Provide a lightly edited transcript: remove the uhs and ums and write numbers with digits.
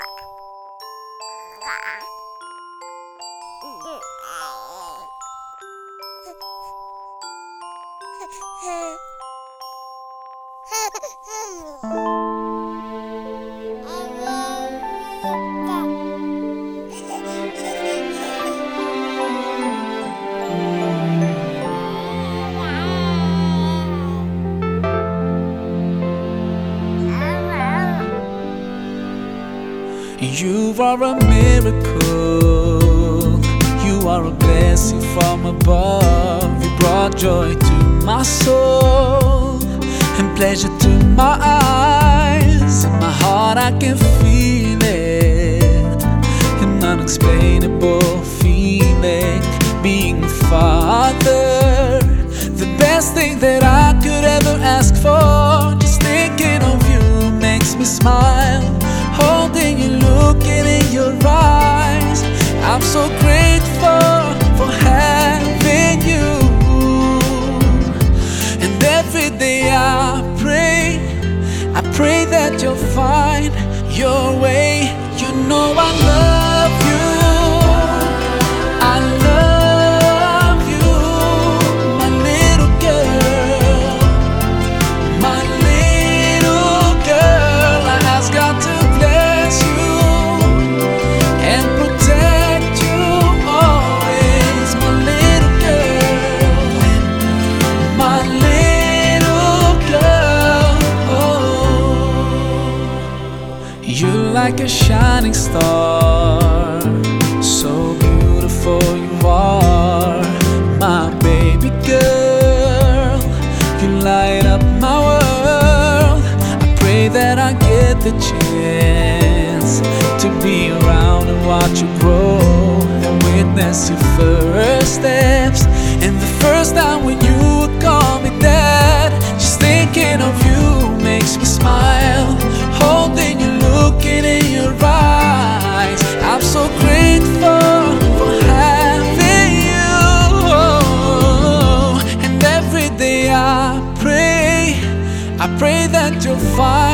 You are a miracle, you are a blessing from above. You brought joy to my soul and pleasure to my eyes. In my heart I can feel it, an unexplainable feeling. Being a father, the best thing that I could ever ask for. Just thinking of you makes me smile. Holding you, looking in your eyes, I'm so grateful for having you. And every day I pray that you'll find your way. You know I love you, I love you, my little girl, my little girl. I ask God to bless you and protect you always, my little girl, my little girl. Oh, you're like a shining star, so beautiful you are, my baby girl. You light up my world. I pray that I get the chance to be around and watch you grow and witness your first steps. And the first time when you would call me dad, just thinking of you makes me smile. Holding you, looking in your eyes, I'm so grateful for having you. And every day I pray that you'll find